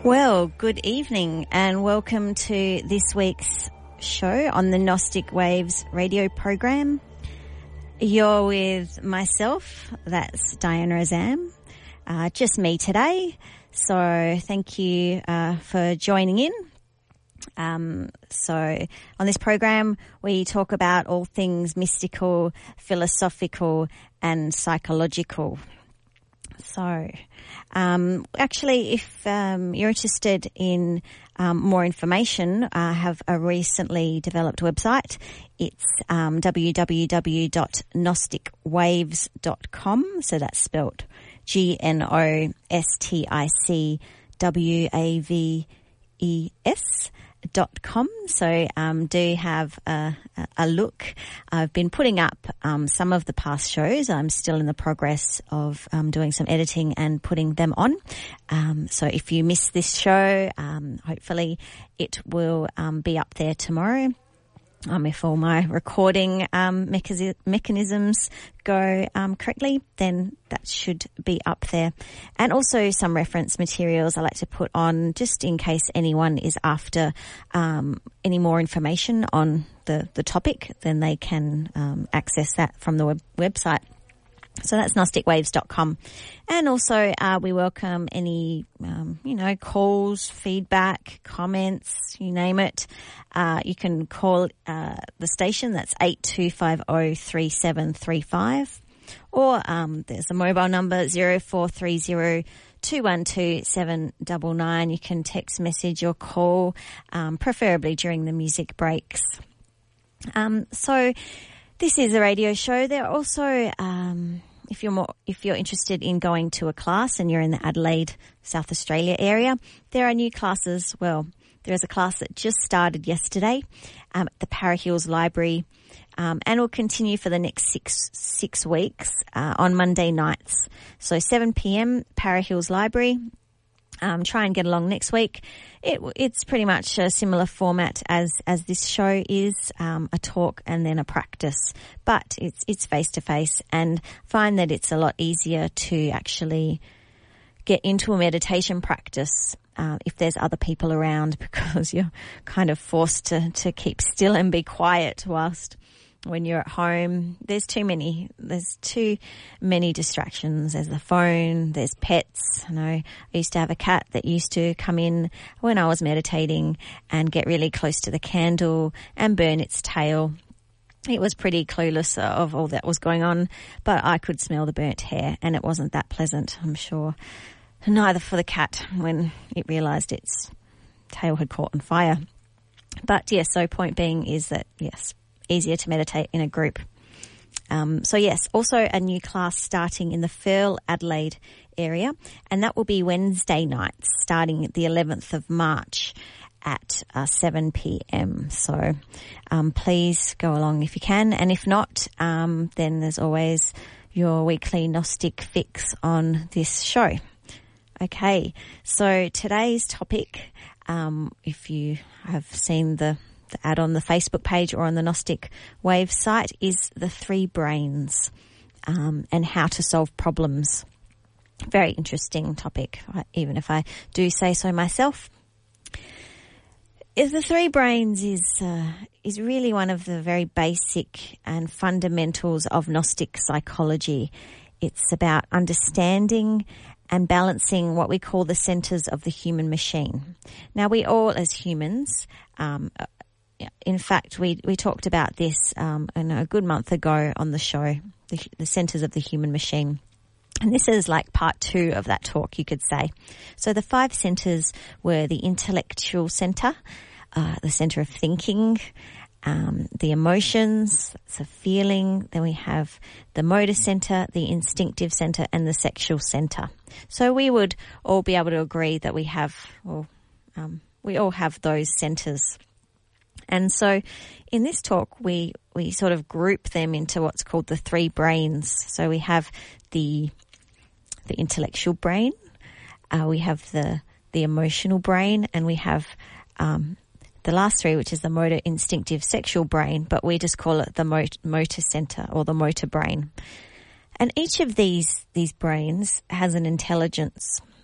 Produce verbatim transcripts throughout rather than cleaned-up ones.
Well, good evening and welcome to this week's show on the Gnostic Waves radio program. You're with myself, that's Diane Razam, uh, just me today. So thank you uh, for joining in. Um, so on this program, we talk about all things mystical, philosophical and psychological. So, um, actually, if um, you're interested in um, more information, I have a recently developed website. It's um, w w w dot gnostic waves dot com. So that's spelled G N O S T I C W A V E S. Dot com. So um, do have a, a look. I've been putting up um, some of the past shows. I'm still in the progress of um, doing some editing and putting them on. Um, so if you miss this show, um, hopefully it will um, be up there tomorrow. Um, if all my recording um, mecha- mechanisms go um, correctly, then that should be up there. And also some reference materials I like to put on just in case anyone is after um, any more information on the, the topic, then they can um, access that from the web- website. So that's gnostic waves dot com. And also uh, we welcome any, um, you know, calls, feedback, comments, you name it. Uh, you can call uh, the station. That's eight two five zero, three seven three five. Or um, there's a mobile number, zero four three zero, two one two, seven nine nine. You can text message or call, um, preferably during the music breaks. Um, so this is a radio show. There are also, um, if you're more, if you're interested in going to a class and you're in the Adelaide, South Australia area, there are new classes. Well, there is a class that just started yesterday um, at the Para Hills Library, um, and will continue for the next six six weeks uh, on Monday nights. So seven p.m. Para Hills Library. Um, try and get along next week. It, it's pretty much a similar format as, as this show is, um, a talk and then a practice, but it's, it's face to face, and find that it's a lot easier to actually get into a meditation practice, uh, if there's other people around, because you're kind of forced to, to keep still and be quiet whilst when you're at home. There's too many, there's too many distractions. There's the phone, there's pets. You know, I used to have a cat that used to come in when I was meditating and get really close to the candle and burn its tail. It was pretty clueless of all that was going on, but I could smell the burnt hair and it wasn't that pleasant, I'm sure. Neither for the cat when it realised its tail had caught on fire. But yes, so point being is that, yes, easier to meditate in a group. Um, so yes, also a new class starting in the Firle, Adelaide area, and that will be Wednesday nights starting the eleventh of March at uh, seven p.m. So um, please go along if you can, and if not, um, then there's always your weekly Gnostic fix on this show. Okay, so today's topic, um, if you have seen the the ad on the Facebook page or on the Gnostic Wave site, is the three brains um, and how to solve problems. Very interesting topic, even if I do say so myself. Is the three brains is uh, is really one of the very basic and fundamentals of Gnostic psychology. It's about understanding and balancing what we call the centers of the human machine. Now, we all as humans, um, in fact, we, we talked about this um, in a good month ago on the show, the, the centers of the human machine. And this is like part two of that talk, you could say. So the five centers were the intellectual center, uh, the center of thinking, um, the emotions, the feeling. Then we have the motor center, the instinctive center, and the sexual center. So we would all be able to agree that we have, well, um, we all have those centers. And so in this talk, we, we sort of group them into what's called the three brains. So we have the, the intellectual brain, uh, we have the, the emotional brain, and we have, um, the last three, which is the motor, instinctive, sexual brain, but we just call it the mot- motor center or the motor brain. And each of these, these brains has an intelligence.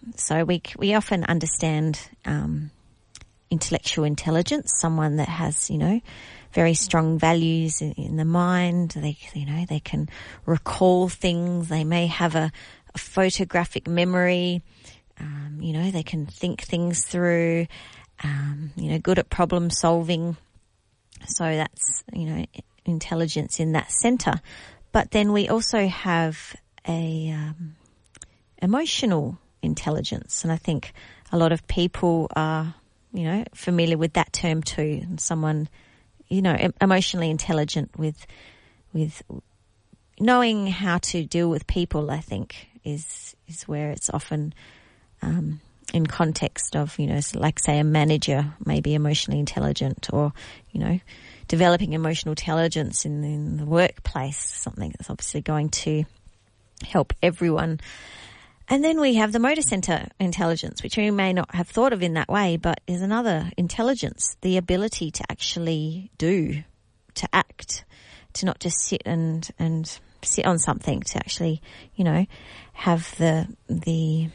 So we we often understand um, intellectual intelligence, someone that has, you know, very strong values in, in the mind. They, you know, they can recall things. They may have a, a photographic memory. Um, you know, they can think things through. Um, you know, good at problem solving. So that's, you know, intelligence in that centre. But then we also have a um, emotional intelligence, and I think a lot of people are, you know, familiar with that term too. And someone, you know, emotionally intelligent with with knowing how to deal with people, I think, is is where it's often um, in context of, you know, like say a manager may be emotionally intelligent, or, you know, developing emotional intelligence in, in the workplace, something that's obviously going to help everyone. And then we have the motor centre intelligence, which we may not have thought of in that way, but is another intelligence, the ability to actually do, to act, to not just sit and, and sit on something, to actually, you know, have the, the,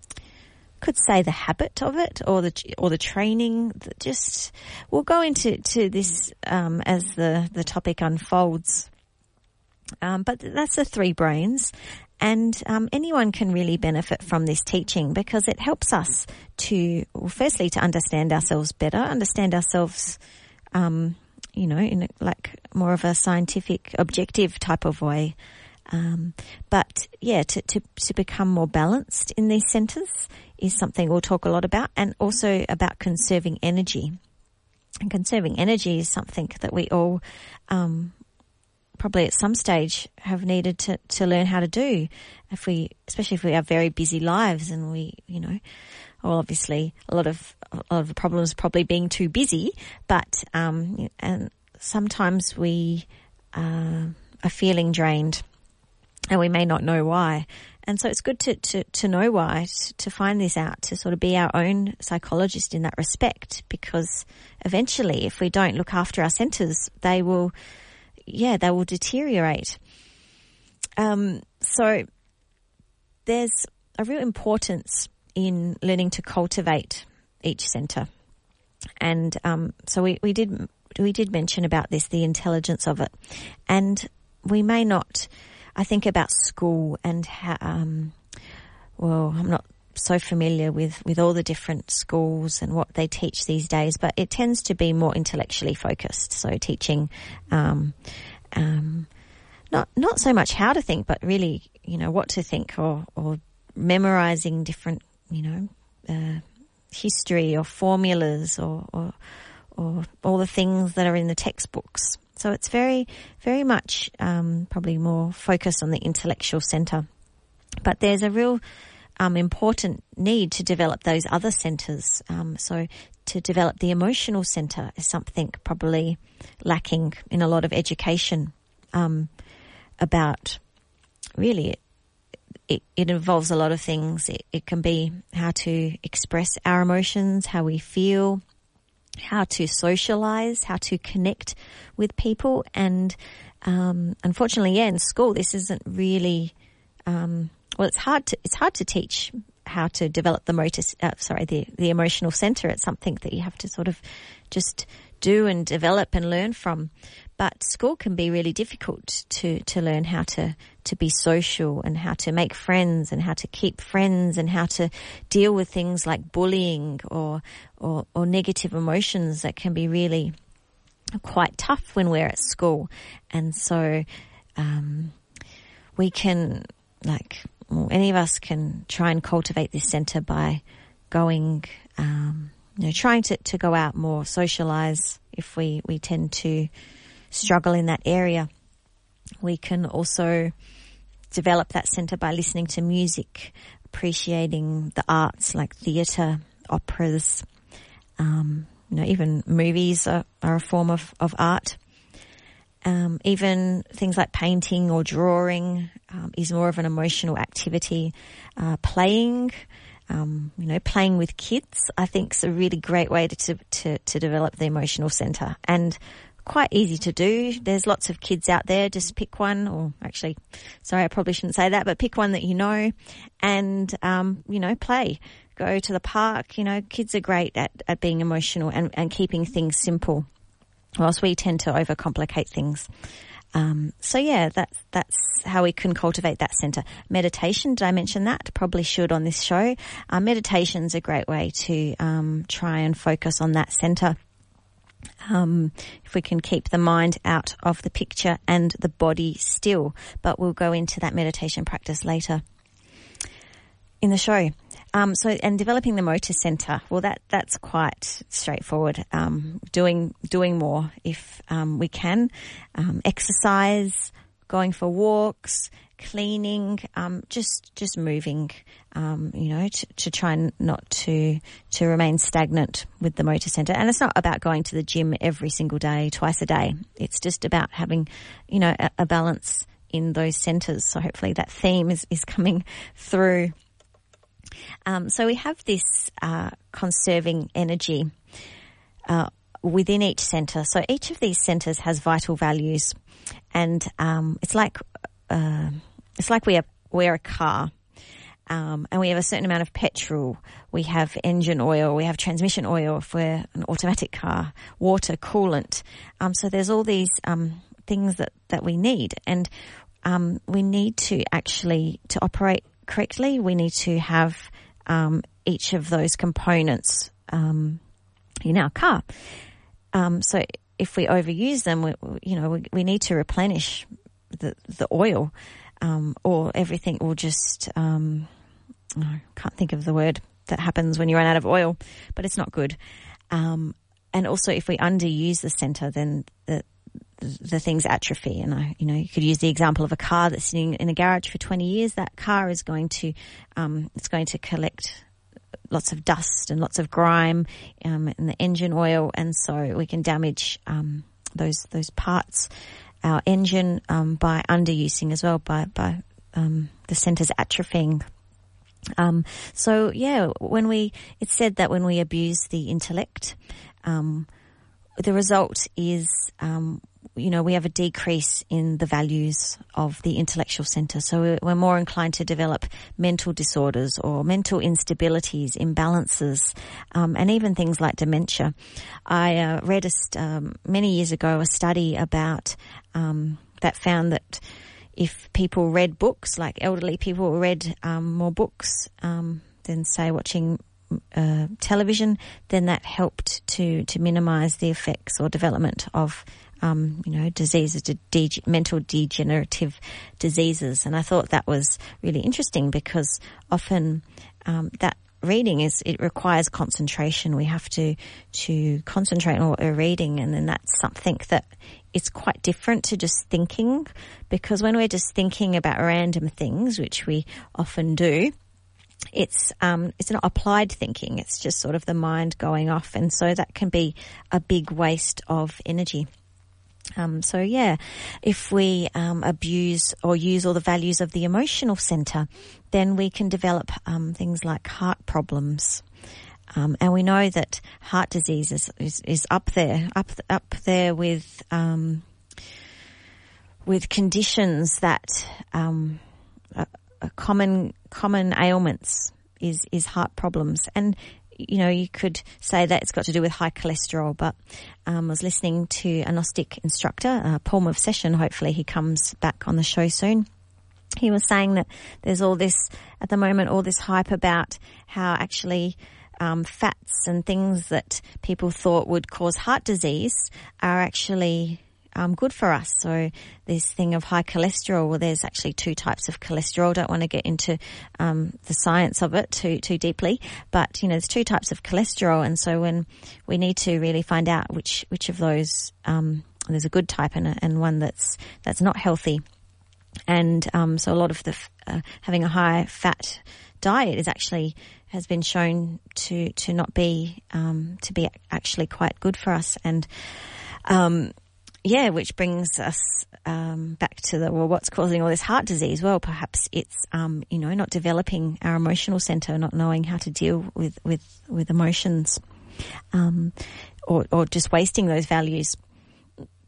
could say the habit of it, or the, or the training that just, we'll go into, to this, um, as the, the topic unfolds. Um, but that's the three brains. And um, anyone can really benefit from this teaching, because it helps us to, well, firstly, to understand ourselves better, understand ourselves, um, you know, in a, like more of a scientific, objective type of way. Um, but yeah, to, to, to become more balanced in these centres is something we'll talk a lot about, and also about conserving energy. And conserving energy is something that we all, um, probably at some stage have needed to, to learn how to do, if we, especially if we have very busy lives, and we, you know, well, obviously a lot of, a lot of the problems probably being too busy, but, um, and sometimes we, uh, are feeling drained, and we may not know why. And so it's good to, to, to know why, to find this out, to sort of be our own psychologist in that respect, because eventually if we don't look after our centres, they will, yeah, they will deteriorate. Um, so there's a real importance in learning to cultivate each centre. And um, so we, we did we did mention about this, the intelligence of it. And we may not, I think about school and how, um, well, I'm not so familiar with, with all the different schools and what they teach these days, but it tends to be more intellectually focused. So teaching, um, um, not, not so much how to think, but really, you know, what to think, or, or memorizing different, you know, uh, history or formulas, or, or, or all the things that are in the textbooks. So it's very, very much, um, probably more focused on the intellectual centre. But there's a real, Um, important need to develop those other centres. Um, so to develop the emotional centre is something probably lacking in a lot of education, um, about really it, it, it involves a lot of things. It, it can be how to express our emotions, how we feel, how to socialise, how to connect with people. And um, unfortunately, yeah, in school this isn't really um, Well, it's hard to it's hard to teach how to develop the motor, uh, sorry, the the emotional centre. It's something that you have to sort of just do and develop and learn from. But school can be really difficult to to learn how to to be social, and how to make friends, and how to keep friends, and how to deal with things like bullying or or, or negative emotions that can be really quite tough when we're at school. And so um, we can like. Well, any of us can try and cultivate this centre by going, um, you know, trying to, to go out more, socialise if we, we tend to struggle in that area. We can also develop that centre by listening to music, appreciating the arts like theatre, operas, um, you know, even movies are, are a form of, of art. Um, even things like painting or drawing um, is more of an emotional activity. Uh, playing, um, you know, playing with kids, I think is a really great way to to, to develop the emotional centre. And quite easy to do. There's lots of kids out there. Just pick one, or actually, sorry, I probably shouldn't say that, but pick one that you know and, um, you know, play. Go to the park. You know, kids are great at, at being emotional and, and keeping things simple, whilst we tend to overcomplicate things. Um, so yeah, that's, that's how we can cultivate that centre. Meditation, did I mention that? Probably should on this show. Uh, meditation's a great way to, um, try and focus on that centre. Um, if we can keep the mind out of the picture and the body still, but we'll go into that meditation practice later in the show. Um, so, and developing the motor centre, well, that, that's quite straightforward. Um, doing, doing more if, um, we can. Um, exercise, going for walks, cleaning, um, just, just moving, um, you know, to, to try and not to, to remain stagnant with the motor centre. And it's not about going to the gym every single day, twice a day. It's just about having, you know, a, a balance in those centres. So hopefully that theme is, is coming through. Um, so we have this uh, conserving energy uh, within each centre. So each of these centres has vital values, and um, it's like uh, it's like we are we're a car, um, and we have a certain amount of petrol. We have engine oil, we have transmission oil if we're an automatic car, water, coolant. Um, so there's all these um, things that, that we need, and um, we need to actually to operate correctly, we need to have um, each of those components um, in our car. Um, so if we overuse them, we, you know, we, we need to replenish the the oil, um, or everything will just. Um, I can't think of the word that happens when you run out of oil, but it's not good. Um, and also, if we underuse the centre, then the the things atrophy. And I, you know, you could use the example of a car that's sitting in a garage for twenty years. That car is going to, um, it's going to collect lots of dust and lots of grime, um, in the engine oil. And so we can damage, um, those, those parts, our engine, um, by underusing as well, by, by, um, the centres atrophying. Um, so yeah, when we, it's said that when we abuse the intellect, um, the result is, um, you know, we have a decrease in the values of the intellectual centre. So we're more inclined to develop mental disorders or mental instabilities, imbalances, um, and even things like dementia. I uh, read a st- um, many years ago a study about um, that found that if people read books, like elderly people read um, more books um, than, say, watching uh, television, then that helped to, to minimise the effects or development of Um, you know, diseases, de- de- mental degenerative diseases. And I thought that was really interesting because often um, that reading is, it requires concentration. We have to, to concentrate on what we're reading, and then that's something that is quite different to just thinking, because when we're just thinking about random things, which we often do, it's um it's not applied thinking. It's just sort of the mind going off, and so that can be a big waste of energy. Um, so yeah, if we um, abuse or use all the values of the emotional centre, then we can develop um, things like heart problems. Um, and we know that heart disease is, is, is up there, up up there with um, with conditions that um, a, a common common ailments is is heart problems. And you know, you could say that it's got to do with high cholesterol, but um, I was listening to a Gnostic instructor, uh, Paul Movsession. Hopefully he comes back on the show soon. He was saying that there's all this, at the moment, all this hype about how actually um, fats and things that people thought would cause heart disease are actually Um, good for us. So this thing of high cholesterol, well, there's actually two types of cholesterol. Don't want to get into um, the science of it too too deeply, but you know, there's two types of cholesterol, and so when we need to really find out which which of those, um, there's a good type and a, and one that's that's not healthy, and um, so a lot of the uh, having a high fat diet is actually has been shown to to not be um, to be actually quite good for us, and um, yeah, which brings us um, back to the, well, what's causing all this heart disease? Well, perhaps it's, um, you know, not developing our emotional centre, not knowing how to deal with, with, with emotions, um, or, or just wasting those values.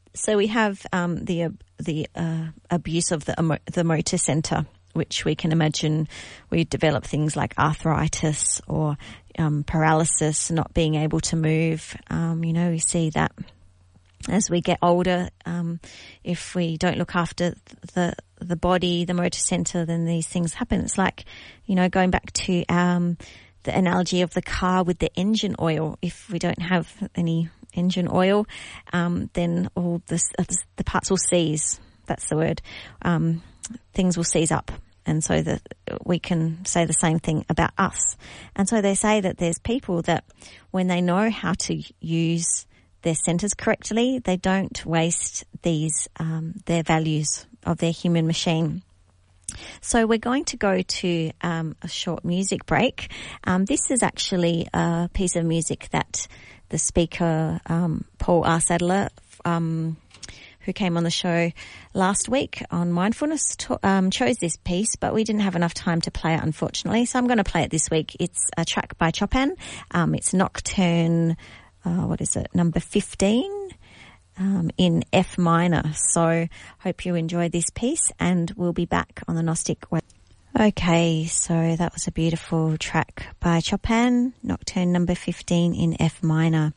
So we have um, the uh, the uh, abuse of the emo- the motor center, which we can imagine we develop things like arthritis or um, paralysis, not being able to move. Um, you know, we see that as we get older. Um, if we don't look after the the body, the motor center, then these things happen. It's like, you know, going back to um, the analogy of the car with the engine oil. If we don't have any engine oil, um, then all this, uh, the parts will seize. That's the word. Um, things will seize up. And so that we can say the same thing about us. And so they say that there's people that when they know how to use their centers correctly, they don't waste these, um, their values of their human machine. So we're going to go to um, a short music break. Um, this is actually a piece of music that the speaker, um, Paul R. Sadler, um, who came on the show last week on mindfulness, to, um, chose this piece, but we didn't have enough time to play it, unfortunately. So I'm going to play it this week. It's a track by Chopin. Um, it's Nocturne, uh, what is it, number fifteen, um, in F minor. So hope you enjoy this piece, and we'll be back on the Gnostic Wave. Okay, so that was a beautiful track by Chopin, Nocturne number fifteen in F minor.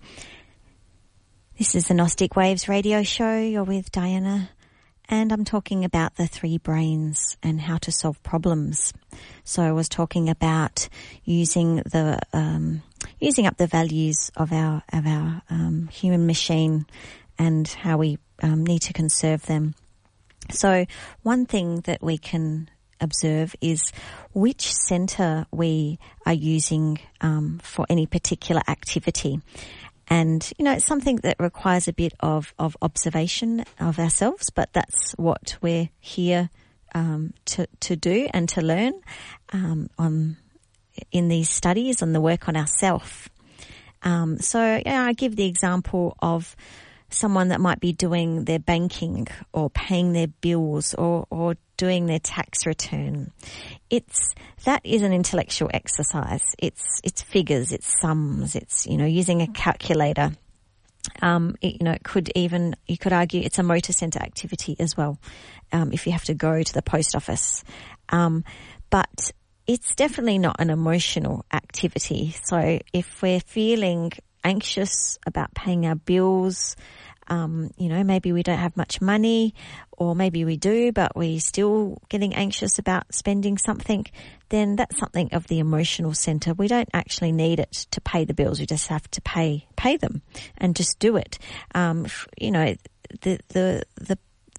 This is the Gnostic Waves radio show. You're with Diana, and I'm talking about the three brains and how to solve problems. So I was talking about using the um, using up the values of our of our um, human machine and how we um, need to conserve them. So one thing that we can observe is which center we are using um, for any particular activity. And, you know, it's something that requires a bit of, of observation of ourselves, but that's what we're here um, to, to do and to learn um, on in these studies and the work on ourself. Um, so yeah, I give the example of someone that might be doing their banking or paying their bills or, or doing their tax return. It's, that is an intellectual exercise. It's, it's figures, it's sums, it's, you know, using a calculator. Um, it, you know, it could even, you could argue it's a motor center activity as well. Um, if you have to go to the post office. Um, but it's definitely not an emotional activity. So if we're feeling anxious about paying our bills, um, you know, maybe we don't have much money, or maybe we do, but we're still getting anxious about spending something, then that's something of the emotional center. We don't actually need it to pay the bills. We just have to pay, pay them and just do it. Um, you know, the, the, the,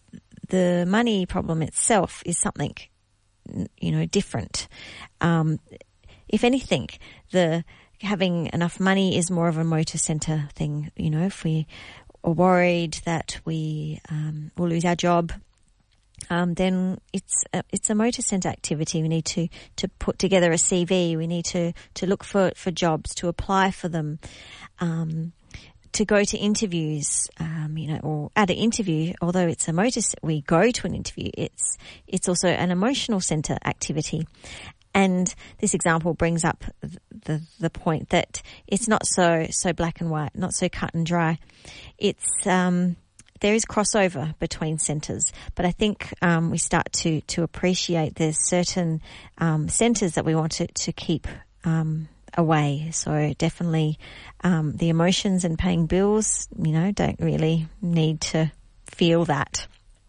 the money problem itself is something, you know, different. Um, if anything, the, having enough money is more of a motor center thing. You know, if we are worried that we um, will lose our job, um, then it's a, it's a motor center activity. We need to, to put together a C V. We need to, to look for, for jobs, to apply for them, um, to go to interviews, um, you know, or at an interview, although it's a motor, we go to an interview, it's, it's also an emotional center activity. And this example brings up the the point that it's not so so black and white, not so cut and dry. It's um, there is crossover between centres, but I think um, we start to to appreciate there's certain um, centres that we want to to keep um, away. So definitely um, the emotions and paying bills, you know, don't really need to feel that.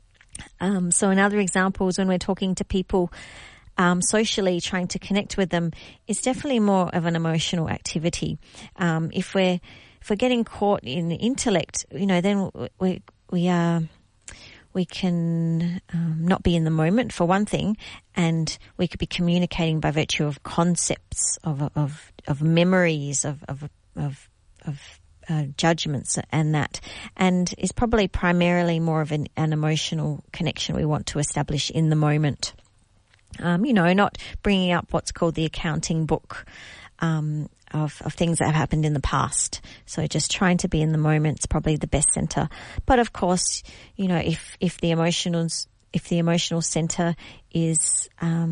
Um, so another example is when we're talking to people. Um, socially trying to connect with them is definitely more of an emotional activity. Um, if we're, if we're getting caught in the intellect, you know, then we, we are, we can, um, not be in the moment for one thing, and we could be communicating by virtue of concepts, of, of, of memories, of, of, of, of, uh, judgments and that. And it's probably primarily more of an, an emotional connection we want to establish in the moment. Um, you know, not bringing up what's called the accounting book um, of, of things that have happened in the past. So just trying to be in the moment is probably the best center. But of course, you know, if if the emotional if the emotional center is um,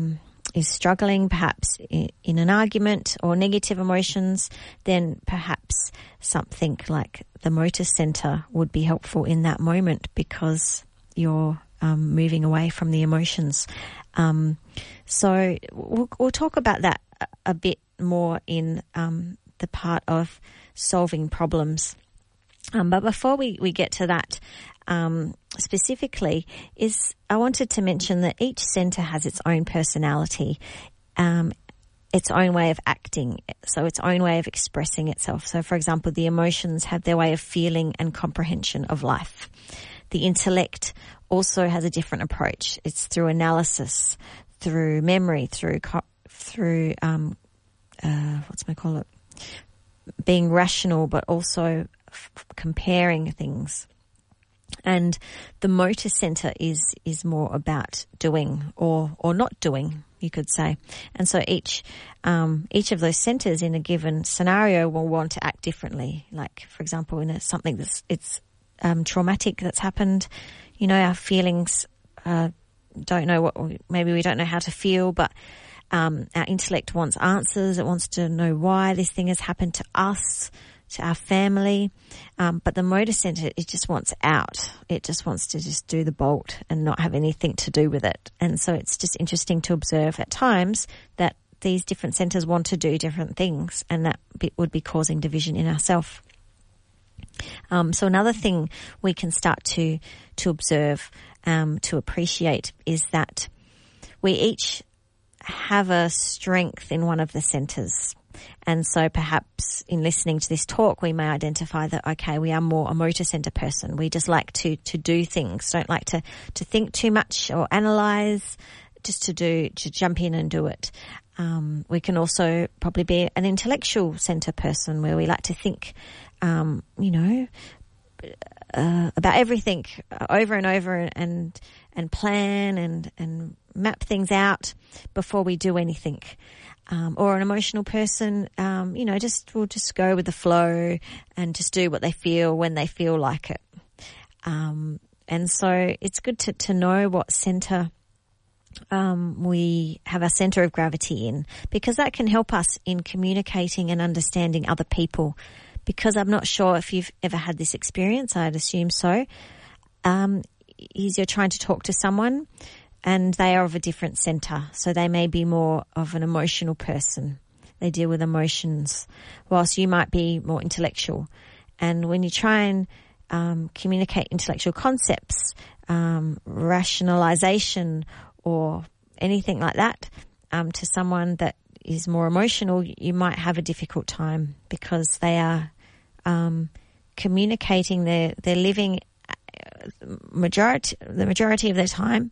is struggling, perhaps in, in an argument or negative emotions, then perhaps something like the motor center would be helpful in that moment, because you're um, moving away from the emotions. Um, so we'll, we'll talk about that a, a bit more in um, the part of solving problems. Um, but before we, we get to that, um, specifically, is I wanted to mention that each centre has its own personality, um, its own way of acting, so its own way of expressing itself. So, for example, the emotions have their way of feeling and comprehension of life. The intellect also has a different approach. It's through analysis, through memory, through co- through um, uh, what's my call it, being rational, but also f- comparing things. And the motor center is is more about doing or or not doing, you could say. And so each um, each of those centers in a given scenario will want to act differently. Like, for example, in a, something that's it's um, traumatic that's happened, you know, our feelings uh, don't know what, maybe we don't know how to feel, but um, our intellect wants answers. It wants to know why this thing has happened to us, to our family, um, but the motor center, it just wants out. It just wants to just do the bolt and not have anything to do with it. And so it's just interesting to observe at times that these different centers want to do different things, and that be, would be causing division in ourselves. Um, so another thing we can start to to observe, um, to appreciate, is that we each have a strength in one of the centers. And so perhaps in listening to this talk, we may identify that, okay, we are more a motor center person. We just like to, to do things, don't like to, to think too much or analyze, just to do, to jump in and do it. Um, we can also probably be an intellectual center person, where we like to think, um, you know, uh, about everything over and over and, and plan and, and map things out before we do anything. Um, or an emotional person, um, you know, just will just go with the flow and just do what they feel when they feel like it. Um, and so it's good to, to know what center um, we have our center of gravity in, because that can help us in communicating and understanding other people. Because I'm not sure if you've ever had this experience, I'd assume so. Um, is you're trying to talk to someone, and they are of a different center. So they may be more of an emotional person. They deal with emotions, whilst you might be more intellectual. And when you try and um, communicate intellectual concepts, um, rationalization or anything like that, um, to someone that is more emotional, you might have a difficult time, because they are um, communicating, they're, they're living majority, the majority of their time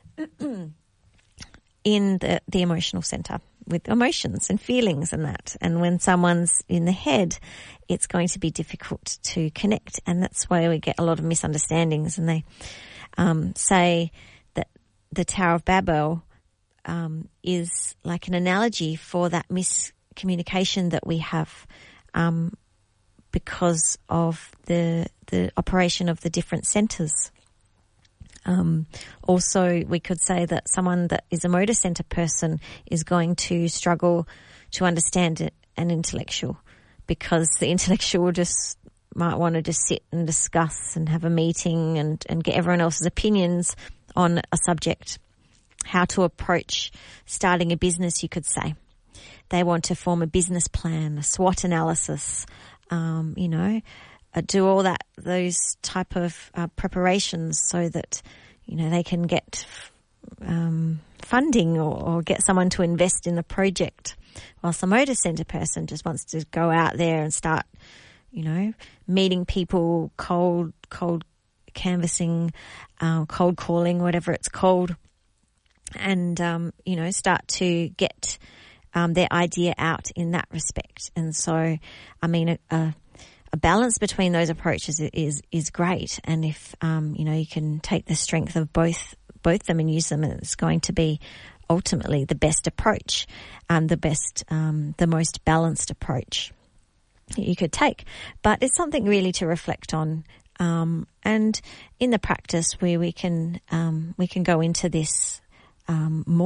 in the, the emotional center with emotions and feelings and that. And when someone's in the head, it's going to be difficult to connect. And that's why we get a lot of misunderstandings. And they um, say that the Tower of Babel um, is like an analogy for that miscommunication that we have um, because of the the operation of the different centers. Um, also, we could say that someone that is a motor center person is going to struggle to understand it, an intellectual, because the intellectual just might want to just sit and discuss and have a meeting and, and get everyone else's opinions on a subject. How to approach starting a business, you could say. They want to form a business plan, a SWOT analysis, um, you know, Uh, do all that, those type of uh, preparations, so that, you know, they can get um, funding or, or get someone to invest in the project. Whilst the motor center person just wants to go out there and start, you know, meeting people, cold, cold canvassing, uh, cold calling, whatever it's called, and, um, you know, start to get um, their idea out in that respect. And so, I mean, a, a A balance between those approaches is is great, and if um, you know, you can take the strength of both both them and use them, it's going to be ultimately the best approach, um, the best, um, the most balanced approach you could take. But it's something really to reflect on, um, and in the practice where we can um, we can go into this um, more,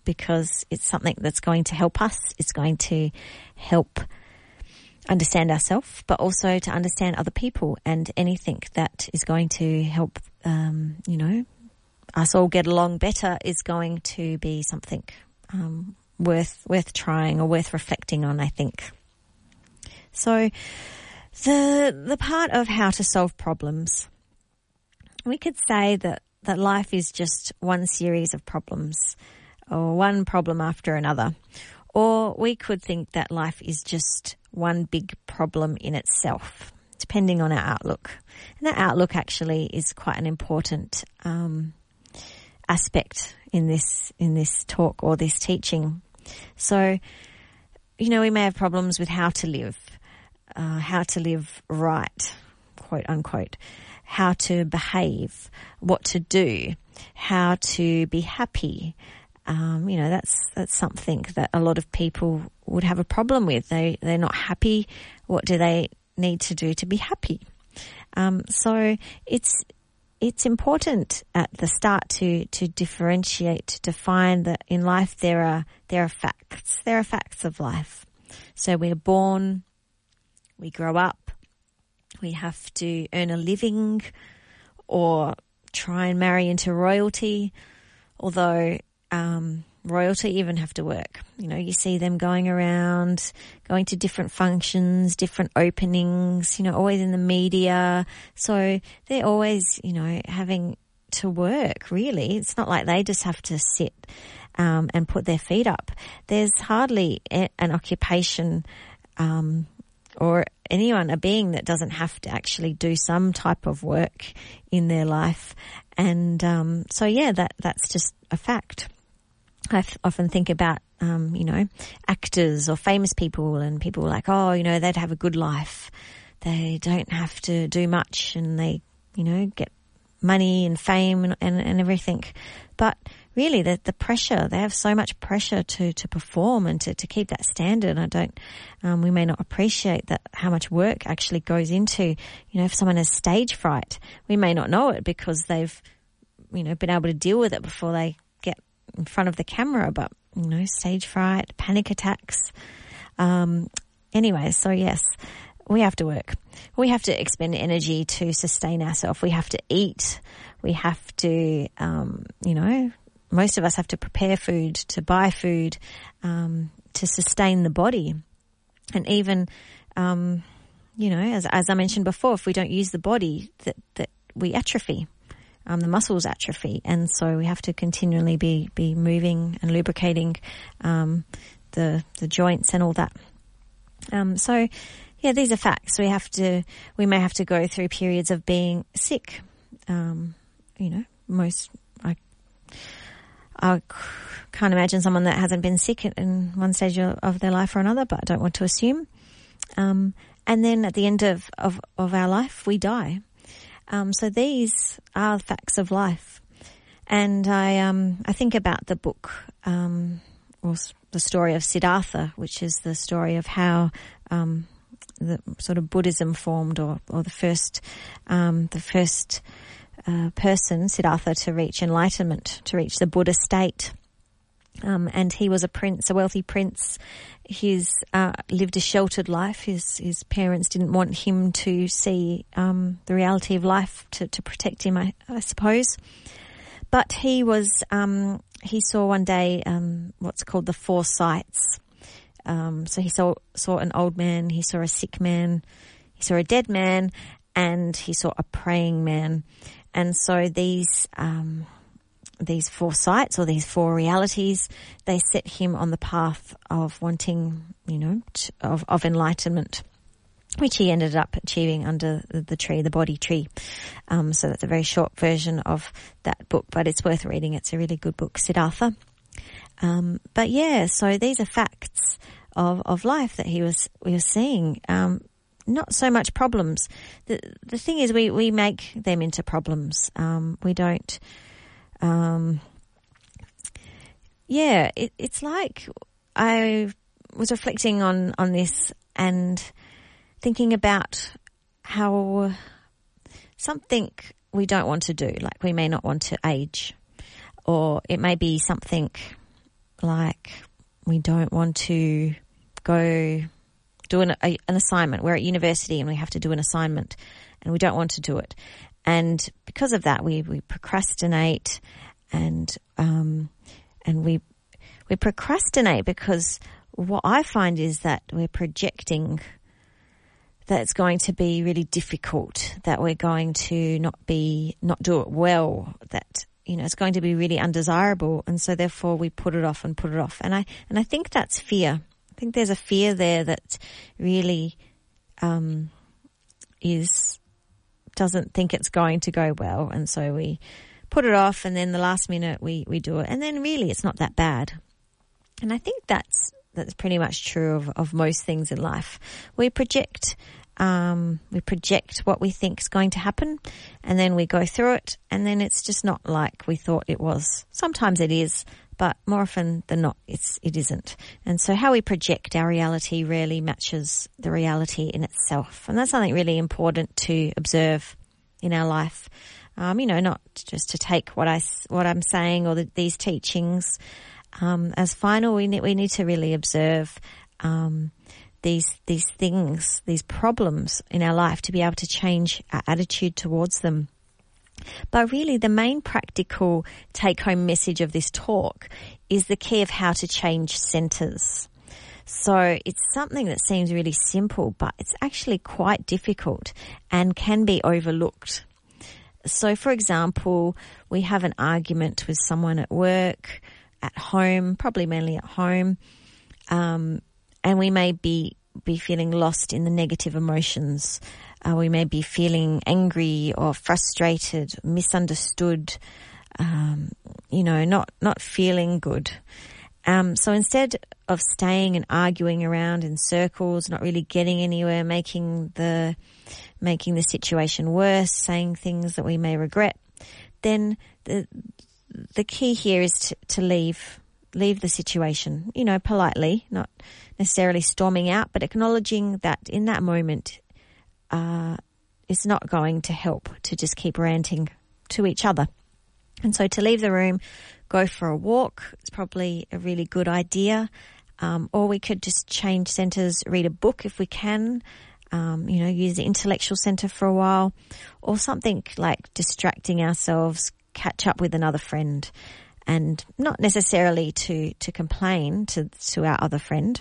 because it's something that's going to help us. It's going to help understand ourselves, but also to understand other people, and anything that is going to help, um, you know, us all get along better is going to be something um, worth worth trying or worth reflecting on, I think. So the the part of how to solve problems, we could say that, that life is just one series of problems, or one problem after another. Or we could think that life is just one big problem in itself, depending on our outlook. And that outlook actually is quite an important um, aspect in this in this talk or this teaching. So, you know, we may have problems with how to live, uh, how to live right, quote unquote, how to behave, what to do, how to be happy. Um, you know, that's that's something that a lot of people would have a problem with. They they're not happy. What do they need to do to be happy? Um, so it's it's important at the start to to differentiate, to define that in life there are there are facts. There are facts of life. So we're born, we grow up, we have to earn a living, or try and marry into royalty, although Um, royalty even have to work. You know, you see them going around, going to different functions, different openings, you know, always in the media. So they're always, you know, having to work, really. It's not like they just have to sit um, and put their feet up. There's hardly a, an occupation um, or anyone, a being that doesn't have to actually do some type of work in their life. And um, so, yeah, that that's just a fact. I f- often think about, um, you know, actors or famous people, and people are like, oh, you know, they'd have a good life. They don't have to do much, and they, you know, get money and fame and, and, and everything. But really, the, the pressure, they have so much pressure to, to perform and to, to keep that standard. I don't, um, we may not appreciate that, how much work actually goes into, you know, if someone has stage fright, we may not know it because they've, you know, been able to deal with it before they get in front of the camera, but, you know, stage fright, panic attacks. Um, anyway, so yes, we have to work. We have to expend energy to sustain ourselves. We have to eat. We have to, um, you know, most of us have to prepare food, to buy food, um, to sustain the body. And even, um, you know, as, as I mentioned before, if we don't use the body, that, that we atrophy. Um, the muscles atrophy, and so we have to continually be, be moving and lubricating um, the the joints and all that. Um, so, yeah, these are facts. We have to, we may have to go through periods of being sick. Um, you know, most I I can't imagine someone that hasn't been sick in one stage of their life or another, but I don't want to assume. Um, and then at the end of, of, of our life, we die. Um, so these are facts of life. And I um, I think about the book, um, or the story of Siddhartha, which is the story of how um, the sort of Buddhism formed, or, or the first um, the first uh, person, Siddhartha, to reach enlightenment, to reach the Buddha state. Um, and he was a prince, a wealthy prince. He's uh, lived a sheltered life. His his parents didn't want him to see um, the reality of life, to, to protect him, I, I suppose. But he was um, he saw one day um, what's called the four sights. Um, so he saw saw an old man, he saw a sick man, he saw a dead man, and he saw a praying man. And so these um, these four sights, or these four realities, they set him on the path of wanting, you know, t- of, of enlightenment, which he ended up achieving under the, the tree, the Bodhi tree. Um, so that's a very short version of that book, but it's worth reading. It's a really good book, Siddhartha. Um, but yeah, so these are facts of, of life that he was, we were seeing. Um, not so much problems. The, the thing is, we, we make them into problems. Um, we don't, um, yeah, it, it's like I was reflecting on, on this and thinking about how something we don't want to do, like we may not want to age, or it may be something like we don't want to go do an, a, an assignment. We're at university and we have to do an assignment and we don't want to do it. And because of that, we, we procrastinate and, um, and we, we procrastinate because what I find is that we're projecting that it's going to be really difficult, that we're going to not be, not do it well, that, you know, it's going to be really undesirable. And so therefore we put it off and put it off. And I, and I think that's fear. I think there's a fear there that really, um, is, doesn't think it's going to go well. And so we put it off and then the last minute we, we do it. And then really it's not that bad. And I think that's, that's pretty much true of, of most things in life. We project, um, we project what we think is going to happen and then we go through it and then it's just not like we thought it was. Sometimes it is, but more often than not, it's, it isn't. And so how we project our reality rarely matches the reality in itself. And that's something really important to observe in our life. Um, you know, not just to take what I, what I'm saying or the, these teachings, Um, as final, we need, we need to really observe, um, these, these things, these problems in our life to be able to change our attitude towards them. But really the main practical take home message of this talk is the key of how to change centers. So it's something that seems really simple, but it's actually quite difficult and can be overlooked. So for example, we have an argument with someone at work, at home, probably mainly at home, um, and we may be, be feeling lost in the negative emotions. Uh, we may be feeling angry or frustrated, misunderstood, um, you know, not, not feeling good. Um, so instead of staying and arguing around in circles, not really getting anywhere, making the, making the situation worse, saying things that we may regret, then the, the key here is to, to leave, leave the situation, you know, politely, not necessarily storming out, but acknowledging that in that moment, uh, it's not going to help to just keep ranting to each other. And so to leave the room, go for a walk, it's probably a really good idea. Um, or we could just change centers, read a book if we can, um, you know, use the intellectual center for a while, or something like distracting ourselves, catch up with another friend, and not necessarily to, to complain to, to our other friend,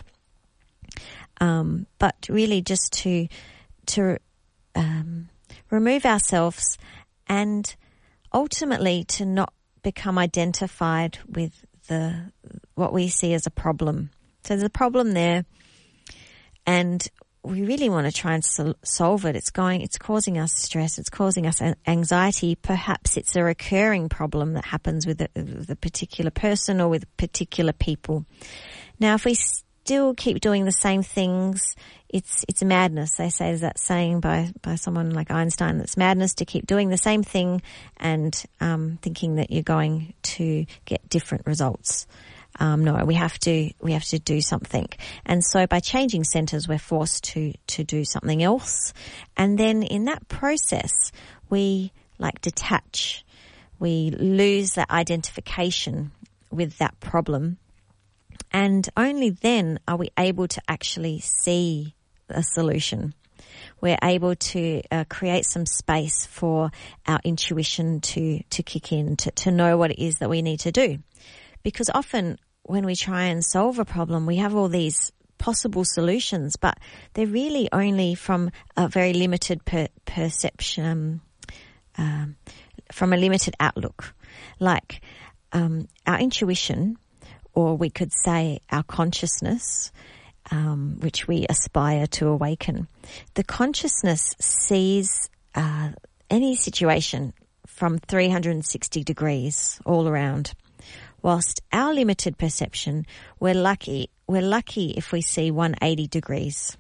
um, but really just to, to, um, remove ourselves and ultimately to not become identified with the, what we see as a problem. So there's a problem there and we really want to try and sol- solve it. It's going, it's causing us stress. It's causing us anxiety. Perhaps it's a recurring problem that happens with a, with a particular person or with particular people. Now, if we still keep doing the same things, it's, it's madness. They say there's that saying by, by someone like Einstein, that's madness to keep doing the same thing and, um, thinking that you're going to get different results. Um, no, we have to, we have to do something. And so by changing centers, we're forced to, to do something else. And then in that process, we like detach. We lose that identification with that problem. And only then are we able to actually see a solution. We're able to uh, create some space for our intuition to, to kick in, to, to know what it is that we need to do. Because often when we try and solve a problem, we have all these possible solutions, but they're really only from a very limited per- perception, um, from a limited outlook. Like um, our intuition, or we could say our consciousness, um, which we aspire to awaken. The consciousness sees uh, any situation from three hundred sixty degrees all around. Whilst our limited perception, we're lucky, we're lucky if we see one hundred eighty degrees.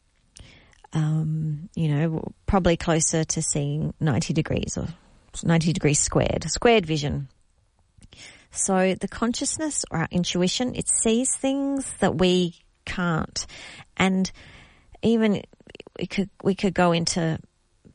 Um, you know, probably closer to seeing ninety degrees or ninety degrees squared, squared vision. So the consciousness or our intuition, it sees things that we can't. And even we could, we could go into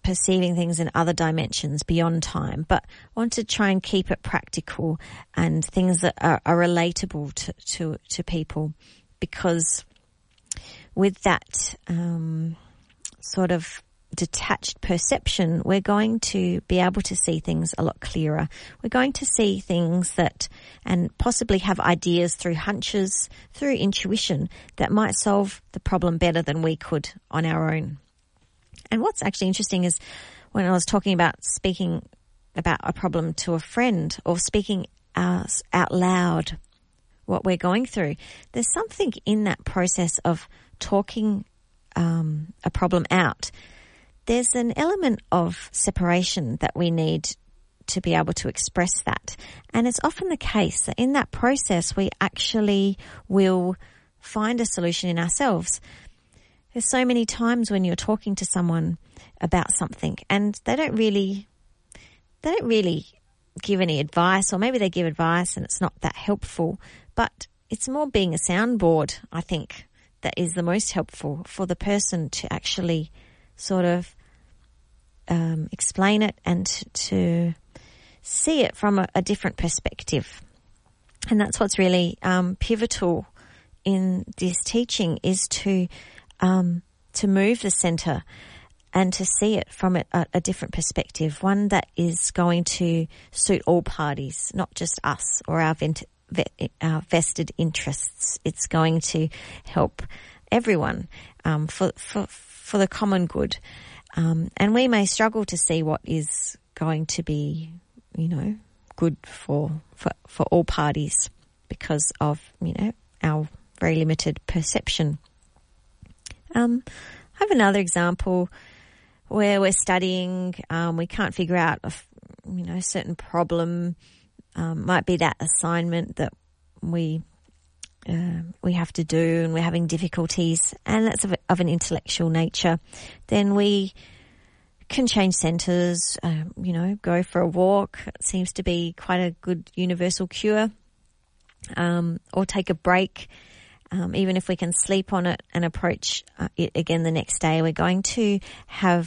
perceiving things in other dimensions beyond time, but want to try and keep it practical and things that are, are relatable to, to, to people, because with that um, sort of detached perception, we're going to be able to see things a lot clearer. We're going to see things that, and possibly have ideas through hunches, through intuition, that might solve the problem better than we could on our own. And what's actually interesting is when I was talking about speaking about a problem to a friend, or speaking out, out loud what we're going through, there's something in that process of talking um, a problem out. There's an element of separation that we need to be able to express that. And it's often the case that in that process, we actually will find a solution in ourselves. There's so many times when you're talking to someone about something and they don't really, they don't really give any advice, or maybe they give advice and it's not that helpful, but it's more being a soundboard, I think, that is the most helpful for the person to actually sort of um, explain it and to, to see it from a, a different perspective. And that's what's really um, pivotal in this teaching, is to um, to move the centre and to see it from a, a different perspective, one that is going to suit all parties, not just us or our, vent, our vested interests. It's going to help everyone um, for, for for the common good. Um, and we may struggle to see what is going to be, you know, good for, for, for all parties because of, you know, our very limited perception. Um, I have another example where we're studying, um, we can't figure out, a, you know, a certain problem, um, might be that assignment that we Uh, we have to do, and we're having difficulties, and that's of, of an intellectual nature. Then we can change centres, um, you know, go for a walk. It seems to be quite a good universal cure. Um, or take a break. Um, even if we can sleep on it and approach uh, it again the next day, we're going to have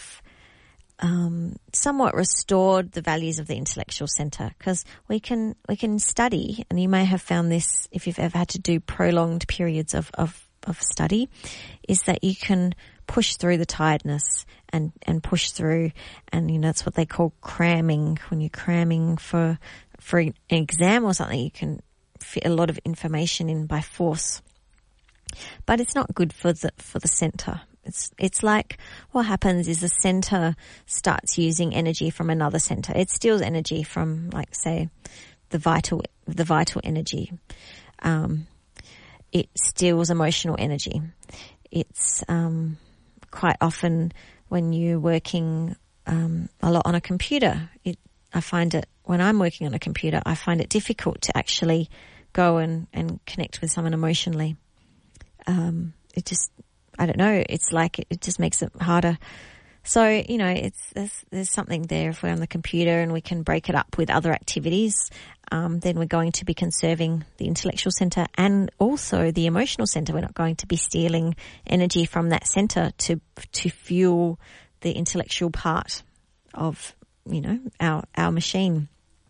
Um, somewhat restored the values of the intellectual centre, because we can we can study, and you may have found this if you've ever had to do prolonged periods of, of, of study, is that you can push through the tiredness and, and push through, and you know that's what they call cramming. When you're cramming for for an exam or something, you can fit a lot of information in by force, but it's not good for the for the centre. It's it's like what happens is the centre starts using energy from another centre. It steals energy from, like, say, the vital the vital energy. Um, it steals emotional energy. It's um, quite often when you're working um, a lot on a computer. It, I find it when I'm working on a computer, I find it difficult to actually go and, and connect with someone emotionally. Um, it just I don't know. It's like it, it just makes it harder. So, you know, it's there's, there's something there. If we're on the computer and we can break it up with other activities, um, then we're going to be conserving the intellectual centre and also the emotional centre. We're not going to be stealing energy from that centre to to fuel the intellectual part of, you know, our our machine.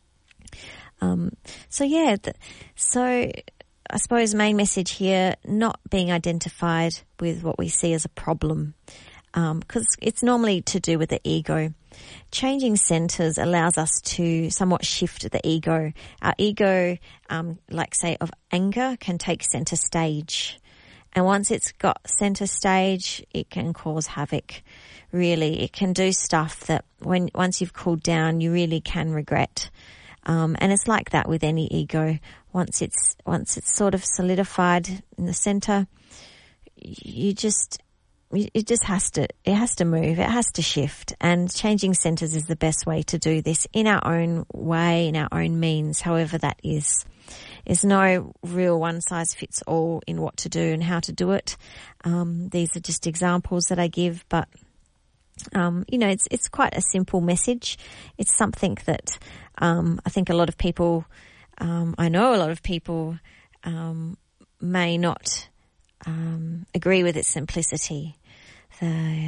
Um, so yeah, th- so. I suppose main message here, not being identified with what we see as a problem, because um, it's normally to do with the ego. Changing centres allows us to somewhat shift the ego. Our ego, um, like say of anger, can take centre stage. And once it's got centre stage, it can cause havoc. Really, it can do stuff that when once you've cooled down, you really can regret. Um, and it's like that with any ego. Once it's once it's sort of solidified in the centre, you just it just has to it has to move, it has to shift. And changing centres is the best way to do this in our own way, in our own means, however that is. There's no real one size fits all in what to do and how to do it. Um, these are just examples that I give, but um, you know, it's it's quite a simple message. It's something that um, I think a lot of people. Um, I know a lot of people um, may not um, agree with its simplicity. They uh, may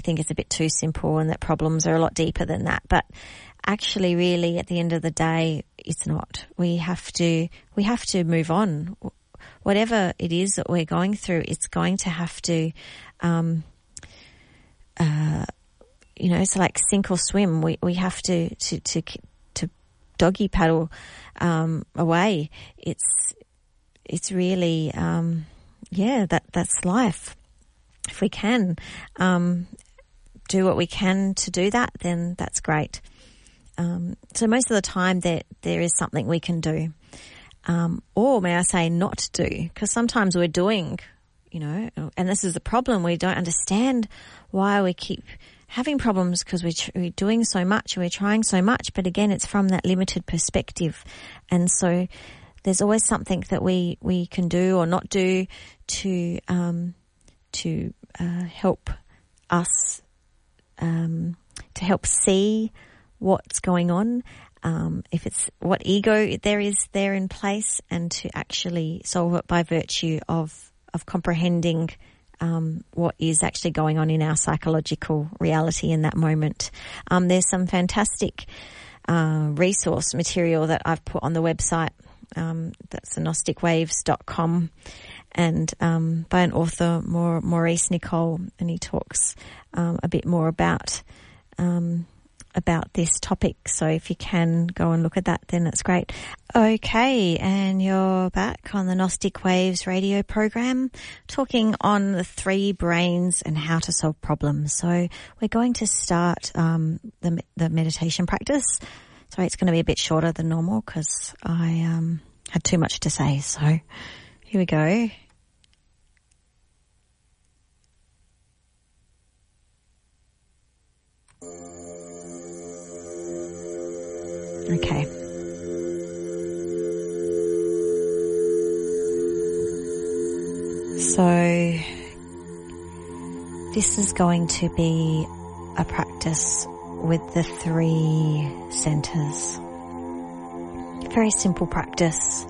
think it's a bit too simple and that problems are a lot deeper than that. But actually, really, at the end of the day, it's not. We have to, we have to move on. Whatever it is that we're going through, it's going to have to, um, uh, you know, it's like sink or swim. We, we have to, to, to, to doggy paddle, um, away. It's, it's really, um, yeah, that, that's life. If we can, um, do what we can to do that, then that's great. Um, so most of the time there, there is something we can do. Um, or may I say not do, because sometimes we're doing, you know, and this is the problem. We don't understand why we keep having problems because we're, we're doing so much, we're trying so much. But again, it's from that limited perspective. And so there's always something that we, we can do or not do to, um, to, uh, help us, um, to help see what's going on. Um, if it's what ego there is there in place, and to actually solve it by virtue of, of comprehending, um, what is actually going on in our psychological reality in that moment. Um, there's some fantastic, uh, resource material that I've put on the website. Um, that's gnostic waves dot com, and, um, by an author, Maurice Nicole, and he talks, um, a bit more about, um, about this topic. So if you can go and look at that, then it's great. Okay, and you're back on the Gnostic Waves radio program, talking on the three brains and how to solve problems. So we're going to start um, the the meditation practice. Sorry, it's going to be a bit shorter than normal because I um, had too much to say. So here we go. Okay. So this is going to be a practice with the three centers. Very simple practice.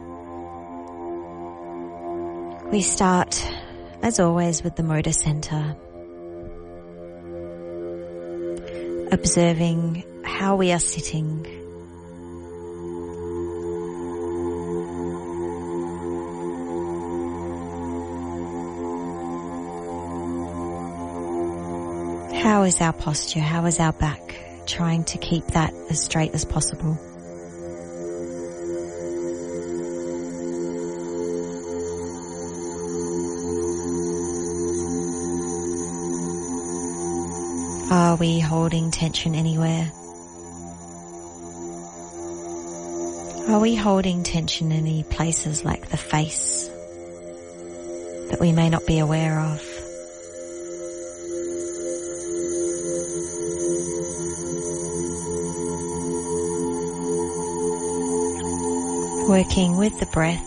We start, as always, with the motor center. Observing how we are sitting. How is our posture? How is our back? Trying to keep that as straight as possible. Are we holding tension anywhere? Are we holding tension in any places like the face that we may not be aware of? Working with the breath,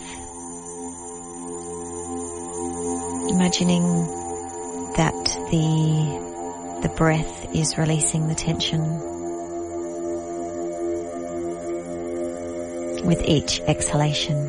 imagining that the the breath is releasing the tension with each exhalation.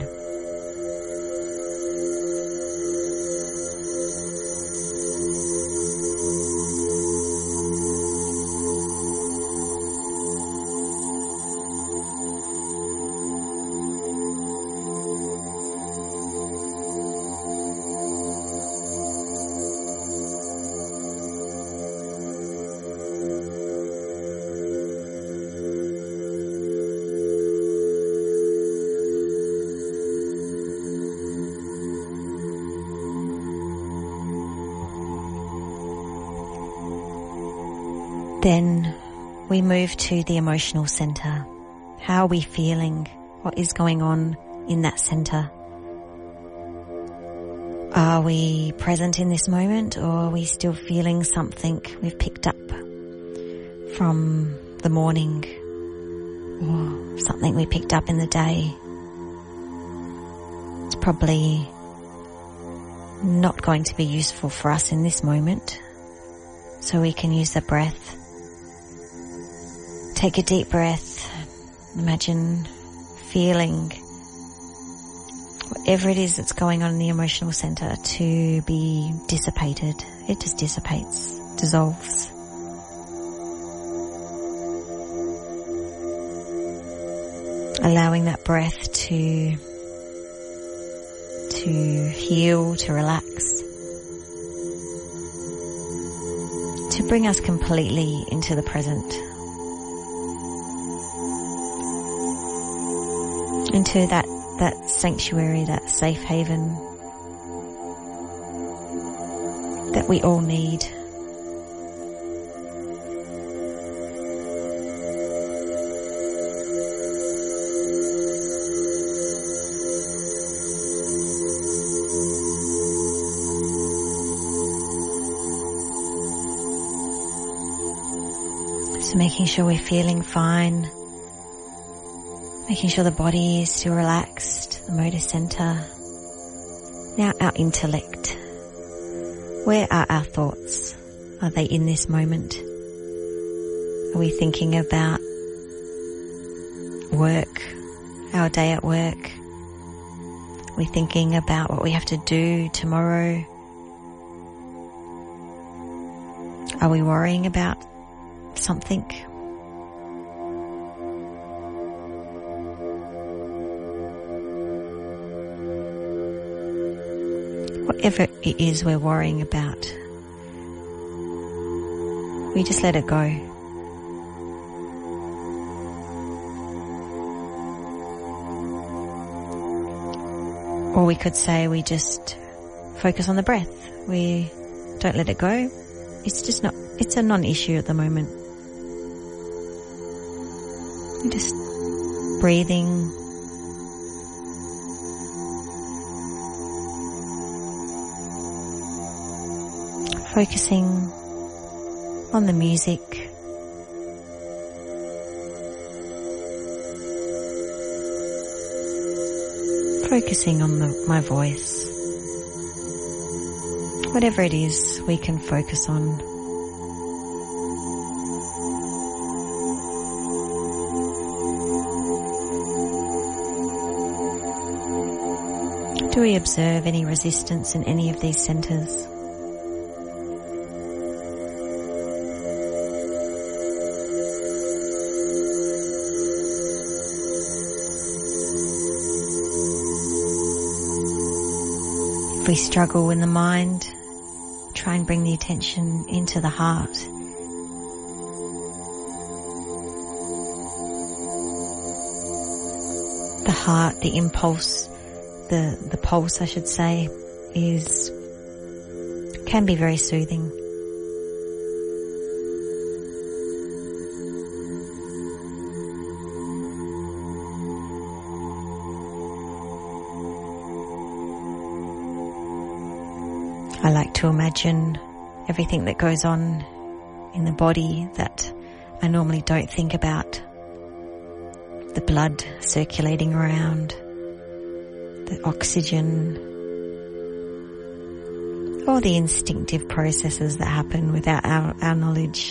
Then we move to the emotional center. How are we feeling? What is going on in that center? Are we present in this moment, or are we still feeling something we've picked up from the morning, or something we picked up in the day? It's probably not going to be useful for us in this moment, so we can use the breath. Take a deep breath. Imagine feeling whatever it is that's going on in the emotional center to be dissipated. It just dissipates, dissolves. allowing that breath to to heal, to relax, to bring us completely into the present, into that, that sanctuary, that safe haven that we all need. So making sure we're feeling fine, making sure the body is still relaxed, the motor center. Now our intellect. Where are our thoughts? Are they in this moment? Are we thinking about work, our day at work? Are we thinking about what we have to do tomorrow? Are we worrying about something? Whatever it is we're worrying about, we just let it go. Or we could say we just focus on the breath. We don't let it go. It's just not, it's a non-issue at the moment. Just breathing. Focusing on the music. Focusing on the, my voice. Whatever it is we can focus on. Do we observe any resistance in any of these centers? If we struggle in the mind, try and bring the attention into the heart. The heart, the impulse, the, the pulse I should say, is, can be very soothing. I like to imagine everything that goes on in the body that I normally don't think about. The blood circulating around, the oxygen, all the instinctive processes that happen without our, our knowledge.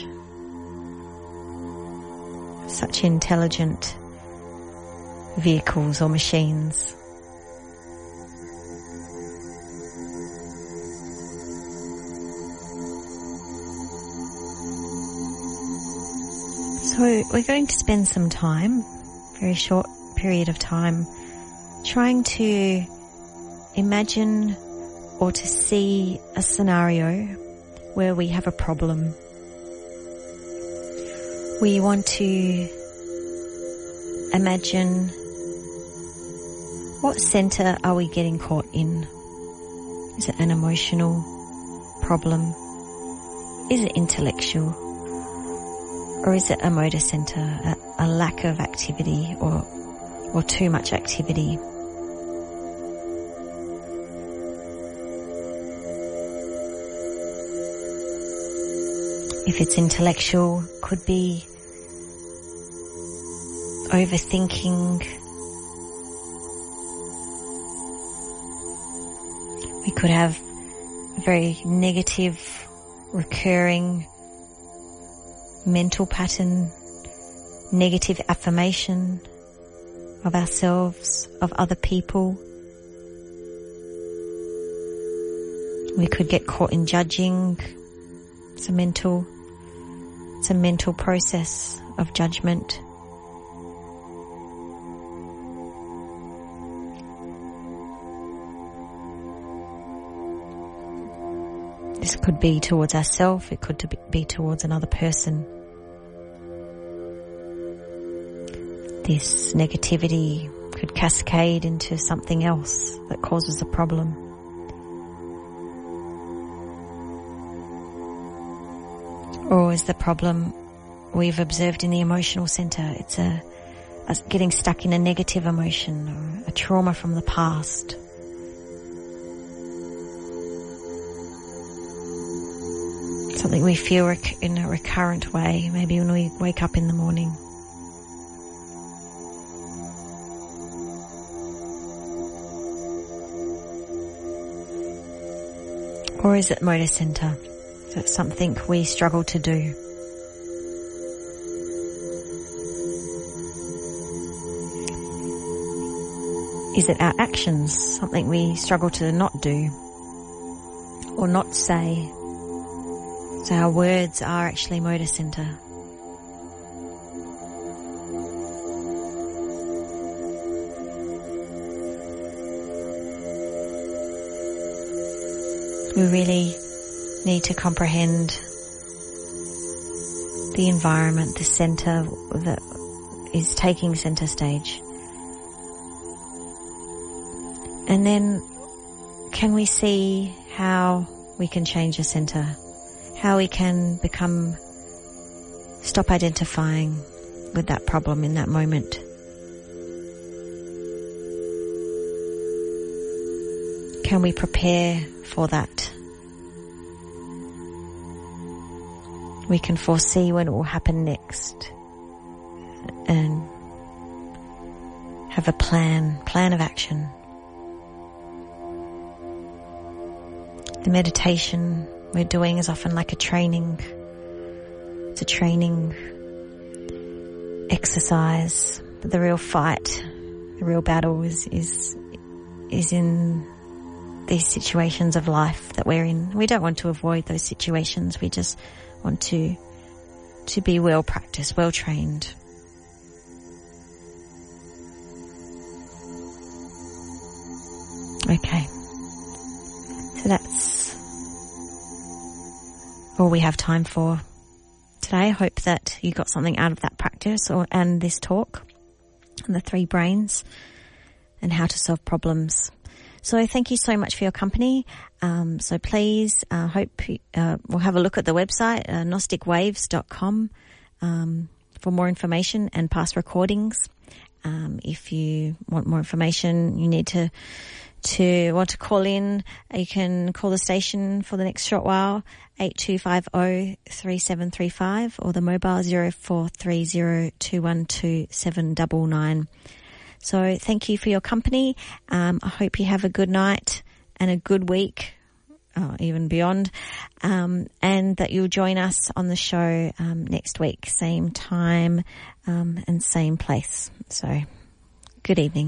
Such intelligent vehicles or machines. So we're going to spend some time, very short period of time, trying to imagine or to see a scenario where we have a problem. We want to imagine what center are we getting caught in? Is it an emotional problem? Is it intellectual? Or is it a motor center, a, a lack of activity or, or too much activity? If it's intellectual, could be overthinking. We could have a very negative, recurring mental pattern, negative affirmation of ourselves, of other people. We could get caught in judging. It's a mental, it's a mental process of judgment. This could be towards ourselves, it could be towards another person. This negativity could cascade into something else that causes a problem. Or is the problem we've observed in the emotional center? It's a, a getting stuck in a negative emotion or a trauma from the past. Something we feel rec- in a recurrent way, maybe when we wake up in the morning. Or is it motor center? So it's something we struggle to do. Is it our actions? Something we struggle to not do or not say? So our words are actually motor center. We really need to comprehend the environment, the center that is taking center stage. And then can we see how we can change the center? How we can become, stop identifying with that problem in that moment. Can we prepare for that? We can foresee when it will happen next and have a plan, plan of action. The meditation we're doing is often like a training. It's a training exercise. But the real fight, the real battle is, is, is in these situations of life that we're in. We don't want to avoid those situations. We just want to, to be well practiced, well trained. Okay. So that's all we have time for today. I hope that you got something out of that practice or and this talk on the three brains and how to solve problems. So thank you so much for your company. Um, so please, uh, hope uh, we'll have a look at the website, uh, gnostic waves dot com, um, for more information and past recordings. Um, if you want more information, you need to to want to call in, you can call the station for the next short while, eight two five zero, three seven three five, or the mobile zero four three zero, two one two, seven nine nine. So thank you for your company. Um, I hope you have a good night and a good week, uh, even beyond, um, and that you'll join us on the show um, next week, same time um, and same place. So good evening.